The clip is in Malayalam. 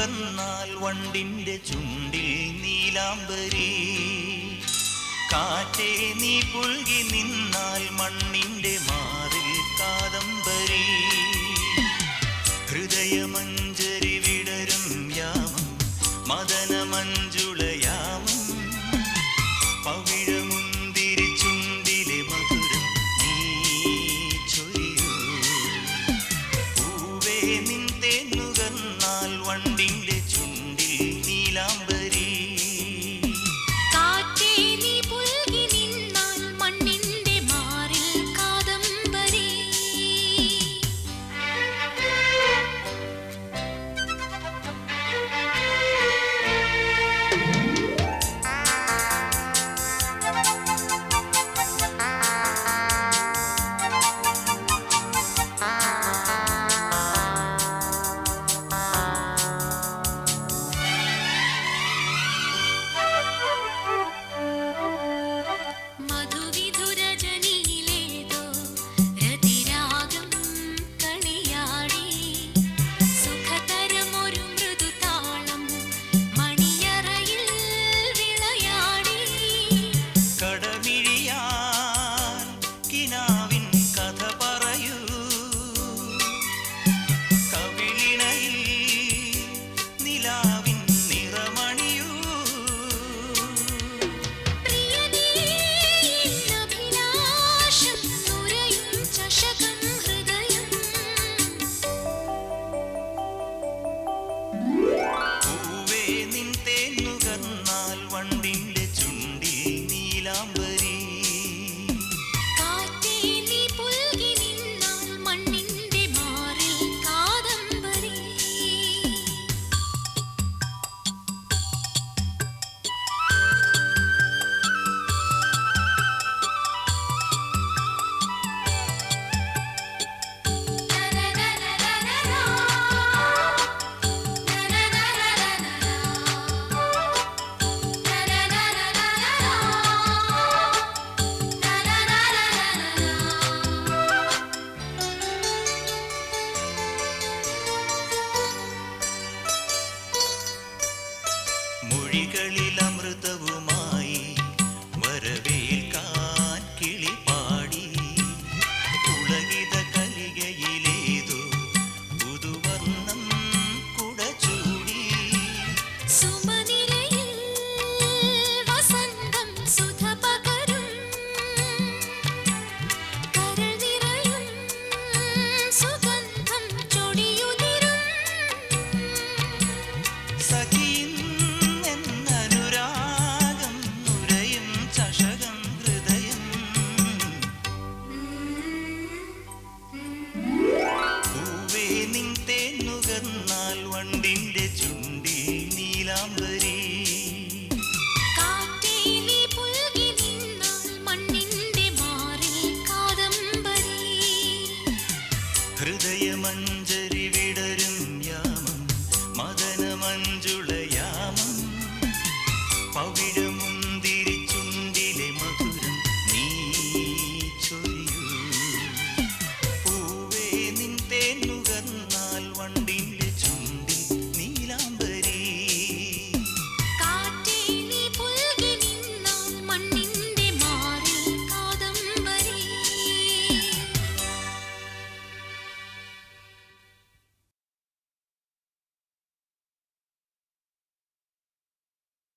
നുകർന്നാൽ വണ്ടിന്റെ ചുണ്ടിൽ നീലാംബരി. കാറ്റേ നീ പുൽകി നിന്നാൽ മണ്ണിന്റെ മാറിൽ കാദംബരി. ഹൃദയമഞ്ജരി വിടരും യാമം മദനമഞ്ജുളയാമം. പവിഴമുന്തിരി ചുണ്ടിലെ മധുരം നീ ചൊരിയൂ. പൂവേ നിൻ തേൻ നുകർന്നാൽ വണ്ടിന്റെ ചുണ്ടിൽ നീലാംബരി. മൊഴികളിലമൃതവുമായി വരവേൽക്കാൻ കിളിപാടി. പുളകിത കലികയിലേതോ പുതുവർണ്ണം കുടചൂടി. സുമനിരയിൽ വസന്തം സുധ പകരും. കരൾ നിറയും സുഗന്ധം ചൊടിയുതിരും. സഖിയിൻ വണ്ടിന്റെ ചുണ്ടിൽ നീലാംബരി. കാറ്റേ നീ പുൽകി നിന്നാൽ മണ്ണിന്റെ മാറിൽ കാദംബരി. ഹൃദയമഞ്ജരി വിടരും